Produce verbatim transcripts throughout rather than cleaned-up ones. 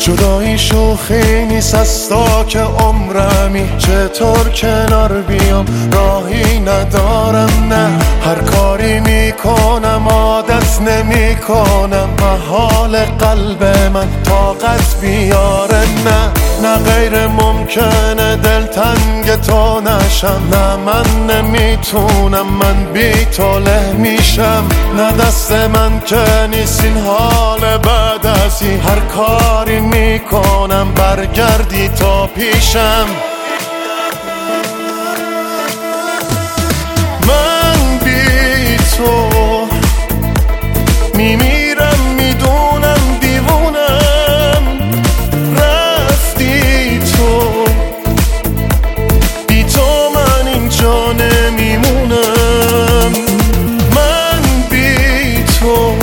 جدایی شوخی نیست از تا که عمرمی، چطور کنار بیام راهی ندارم. نه هر کاری میکنم عادت نمی کنم، محال قلب من طاقت بیاره. نه نه غیر ممکنه دلتنگ تو نشم، نه من نمیتونم من بی تو له میشم. نه دست من که نیست این حال بعد از این، هر کاری میکنم برگردی تا پیشم. من بی تو میمیرم، میدونم دیوونم، رفتی تو، بی تو من اینجا نمیمونم. من بی تو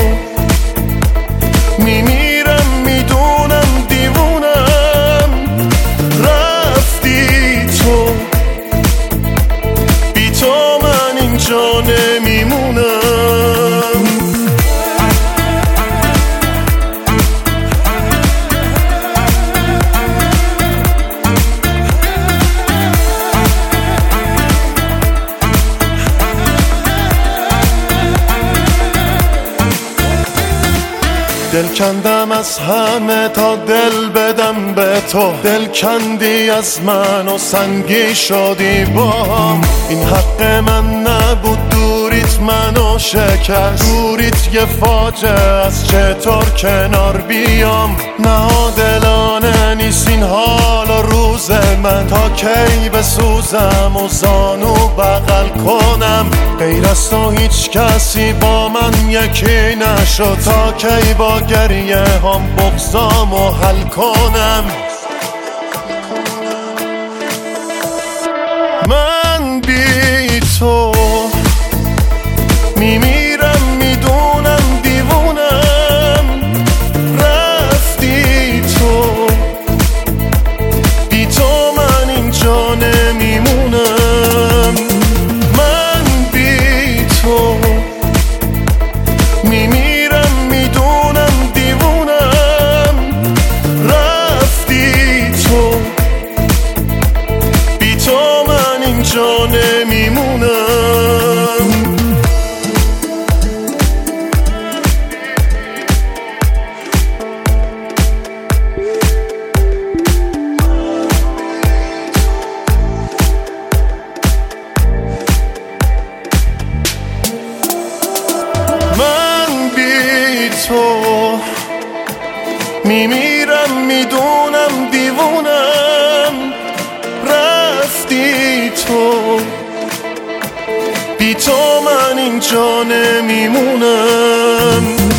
میمیرم، میدونم دیوونم، رفتی تو، بی تو من اینجا نمیمونم. دل کندم از همه تا دل بدم به تو، دل کندی از من و سنگی شدی با هم. این حق من نبود، دوریت منو شکست، دوریت یه فاجعه از، چطور کنار بیام. نادلانه نیست این حال و روز من، تا کی بسوزم و زانو بغل کنم. غیر از تو هیچ کسی با من یکی نشد، تا کی با گریه هم بغضامو حل کنم. من بی تو میمیرم، میدونم دیوونم، رفتی تو، بی تو من اینجا نمیمونم. من بی تو میمیرم، میدونم دیوونم، رفتی تو، بی تو من اینجا نمیمونم. من بی تو میمیرم، میدونم دیوونم، رفتی تو، بی تو من اینجا نمیمونم.